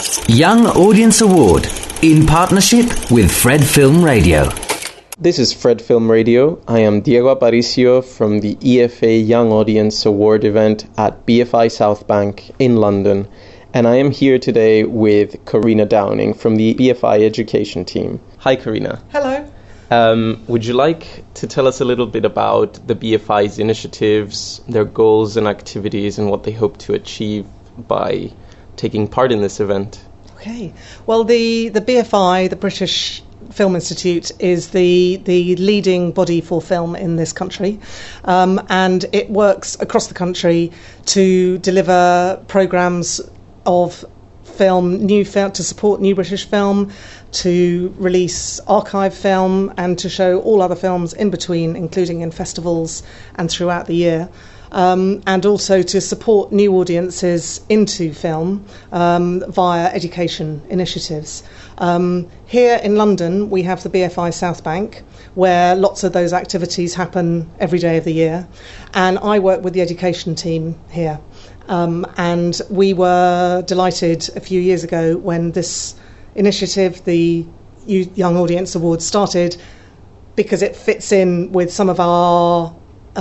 Young Audience Award in partnership with Fred Film Radio. This is Fred Film Radio. I am Diego Aparicio from the EFA Young Audience Award event at BFI South Bank in London, and I am here today with Karina Downing from the BFI education team. Hi, Karina. Hello. Would you like to tell us a little bit about the BFI's initiatives, their goals and activities, and what they hope to achieve by taking part in this event? Okay. Well, the BFI, the British Film Institute, is the leading body for film in this country, and it works across the country to deliver programmes of film, to support new British film, to release archive film, and to show all other films in between, including in festivals and throughout the year. And also to support new audiences into film via education initiatives. Here in London, we have the BFI South Bank, where lots of those activities happen every day of the year. And I work with the education team here. And we were delighted a few years ago when this initiative, the Young Audience Award, started, because it fits in with some of our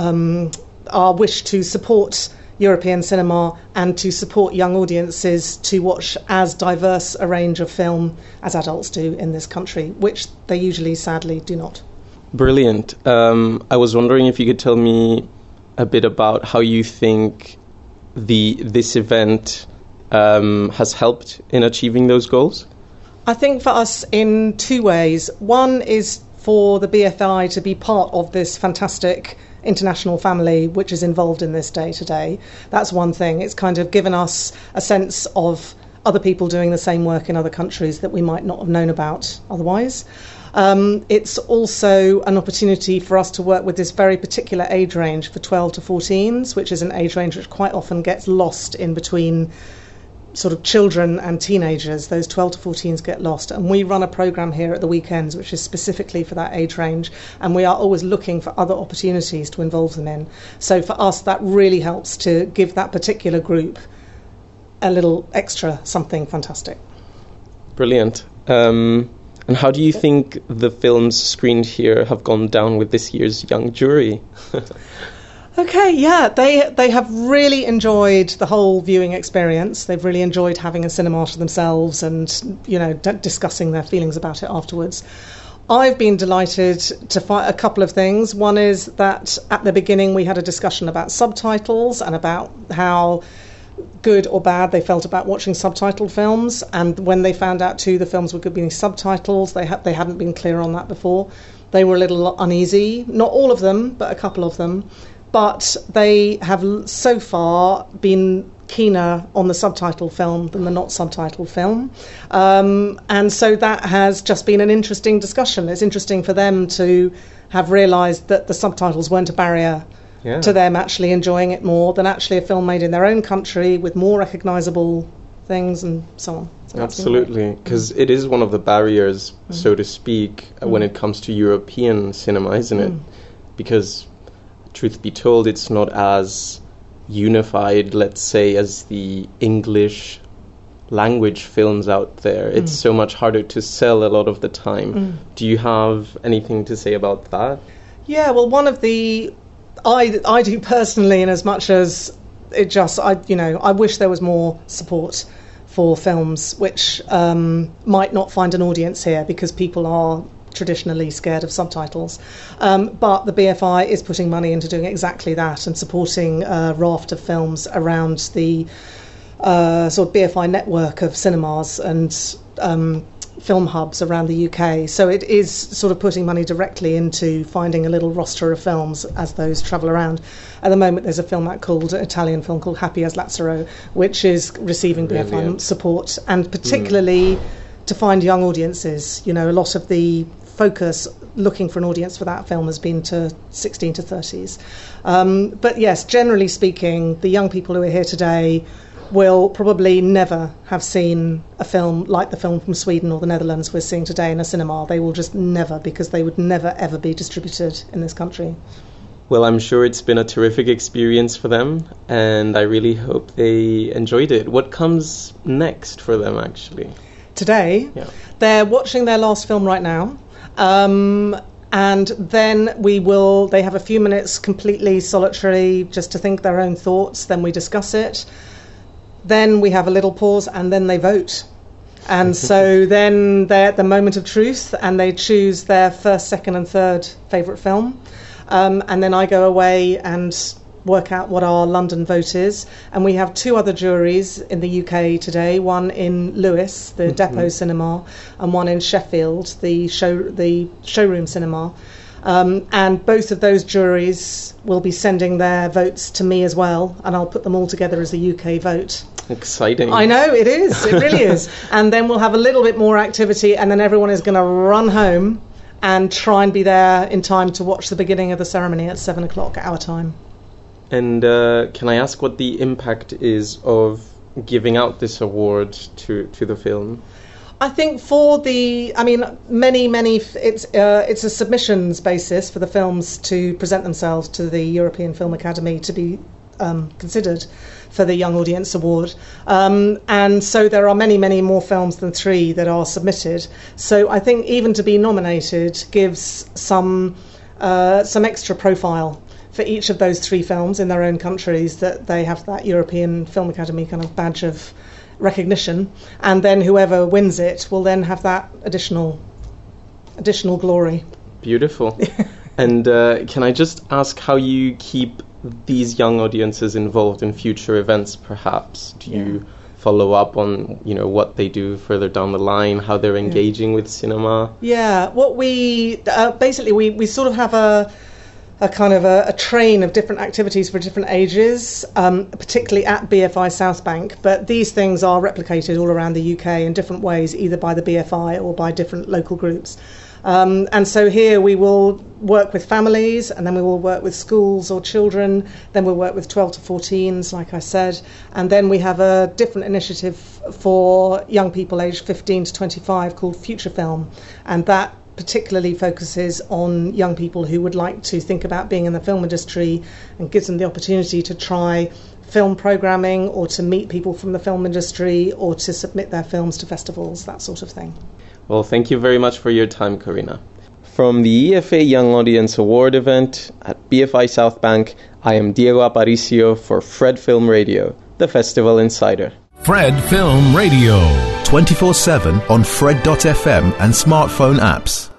wish to support European cinema and to support young audiences to watch as diverse a range of film as adults do in this country, which they usually, sadly, do not. Brilliant. I was wondering if you could tell me a bit about how you think this event has helped in achieving those goals. I think for us in two ways. One is for the BFI to be part of this fantastic international family which is involved in this day today. That's one thing. It's kind of given us a sense of other people doing the same work in other countries that we might not have known about otherwise. It's also an opportunity for us to work with this very particular age range for 12 to 14s, which is an age range which quite often gets lost in between sort of children and teenagers. Those 12 to 14s get lost, and we run a programme here at the weekends which is specifically for that age range, and we are always looking for other opportunities to involve them in. So for us, that really helps to give that particular group a little extra something fantastic. Brilliant. And how do you think the films screened here have gone down with this year's young jury? Okay, yeah, they have really enjoyed the whole viewing experience. They've really enjoyed having a cinema to themselves and, discussing their feelings about it afterwards. I've been delighted to find a couple of things. One is that at the beginning we had a discussion about subtitles and about how good or bad they felt about watching subtitled films. And when they found out too the films were going to be subtitles, they hadn't been clear on that before. They were a little uneasy. Not all of them, but a couple of them. But they have so far been keener on the subtitled film than the not subtitled film. And so that has just been an interesting discussion. It's interesting for them to have realised that the subtitles weren't a barrier to them actually enjoying it more than actually a film made in their own country with more recognisable things and so on. So absolutely, because it is one of the barriers, so to speak, when it comes to European cinema, isn't it? Because truth be told, it's not as unified, let's say, as the English language films out there. It's so much harder to sell a lot of the time. Do you have anything to say about that? Yeah, well, one of the... I do personally, in as much as it just... I wish there was more support for films which might not find an audience here because people are traditionally scared of subtitles. But the BFI is putting money into doing exactly that and supporting a raft of films around the sort of BFI network of cinemas and film hubs around the UK. So it is sort of putting money directly into finding a little roster of films as those travel around. At the moment, there's an Italian film called Happy as Lazzaro, which is receiving BFI support, and particularly to find young audiences. A lot of the focus looking for an audience for that film has been to 16 to 30s. But yes, generally speaking, the young people who are here today will probably never have seen a film like the film from Sweden or the Netherlands we're seeing today in a cinema. They will just never, because they would never ever be distributed in this country. Well, I'm sure it's been a terrific experience for them, and I really hope they enjoyed it. What comes next for them, actually? Today, they're watching their last film right now. And then they have a few minutes completely solitary just to think their own thoughts. Then we discuss it. Then we have a little pause, and then they vote. And so then they're at the moment of truth, and they choose their first, second and third favourite film. And then I go away and work out what our London vote is. And we have 2 other juries in the UK today, one in Lewes, the Depot Cinema, and one in Sheffield, the Showroom Cinema. And both of those juries will be sending their votes to me as well, and I'll put them all together as a UK vote. Exciting. I know, it is. It really is. And then we'll have a little bit more activity, and then everyone is going to run home and try and be there in time to watch the beginning of the ceremony at 7 o'clock our time. And can I ask what the impact is of giving out this award to the film? I think many, it's a submissions basis for the films to present themselves to the European Film Academy to be considered for the Young Audience Award. And so there are many, many more films than 3 that are submitted. So I think even to be nominated gives some extra profile for each of those 3 films in their own countries, that they have that European Film Academy kind of badge of recognition, and then whoever wins it will then have that additional glory. Beautiful. And can I just ask how you keep these young audiences involved in future events, perhaps? Do you follow up on what they do further down the line, how they're engaging with cinema? Yeah, what we basically we sort of have a kind of a train of different activities for different ages, particularly at BFI South Bank. But these things are replicated all around the UK in different ways, either by the BFI or by different local groups. And so here we will work with families, and then we will work with schools or children, then we'll work with 12 to 14s, like I said, and then we have a different initiative for young people aged 15 to 25 called Future Film, and that particularly focuses on young people who would like to think about being in the film industry, and gives them the opportunity to try film programming or to meet people from the film industry or to submit their films to festivals, that sort of thing. Well, thank you very much for your time, Karina. From the EFA Young Audience Award event at BFI South Bank, I am Diego Aparicio for Fred Film Radio, the Festival Insider. Fred Film Radio. 24/7 on Fred.fm and smartphone apps.